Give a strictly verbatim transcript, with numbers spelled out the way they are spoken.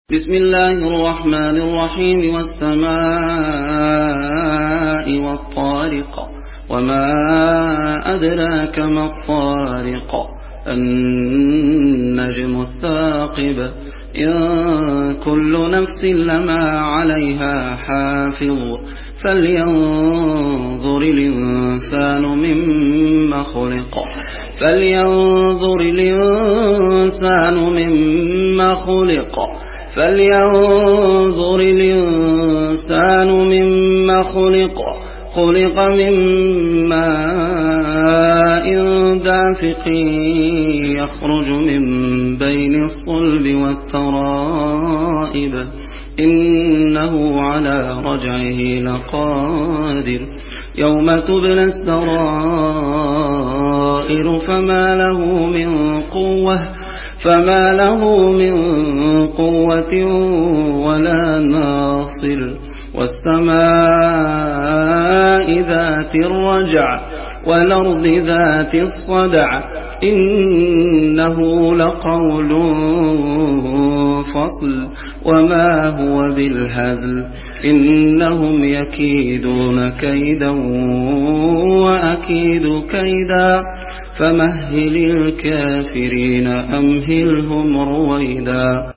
بسم الله الرحمن الرحيم والسماء والطارق وما أدراك ما الطارق النجم الثاقب إن كل نفس لما عليها حافظ فلينظر الإنسان مما خلق فلينظر الإنسان مما خلق فلينظر الإنسان مما خلق خلق من ماء دافق يخرج من بين الصلب والترائب إنه على رجعه لقادر يوم تبلى السرائر فما له من قوة فما له من قوة ولا ناصر والسماء ذات الرجع والأرض ذات الصدع إنه لقول فصل وما هو بالهزل إنهم يكيدون كيدا وأكيد كيدا فمهل الكافرين أمهلهم رويدا.